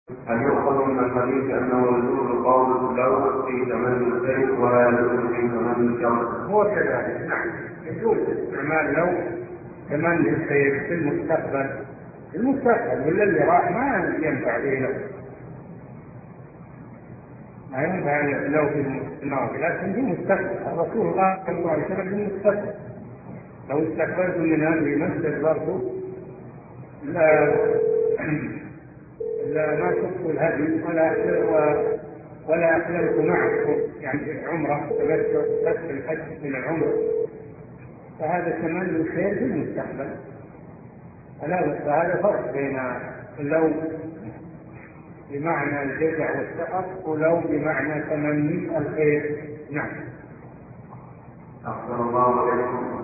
هل يؤخذ من الحديث أنه يجوز قول لو في تمني الخير ولا يجوز في تمني الشر؟ هو كذلك، نعم، يجوز استعمال لو تمني الخير في المستقبل ولا اللي راح ما ينفع به له، ما ينفع لو في الماضي، لكن في المستقبل الرسول الله صلى الله عليه وسلم في المستقبل لو استقبلت من هذه ما استدبرت لا ما شفت الهدي ولا أحلمت معكم، يعني في العمرة تمسك الحج من العمرة، فهذا تمني الخير في المستقبل. فهذا فرق بين لو بمعنى الجزع والسخط ولو بمعنى تمني الخير. نعم. أحسن الله إليكم.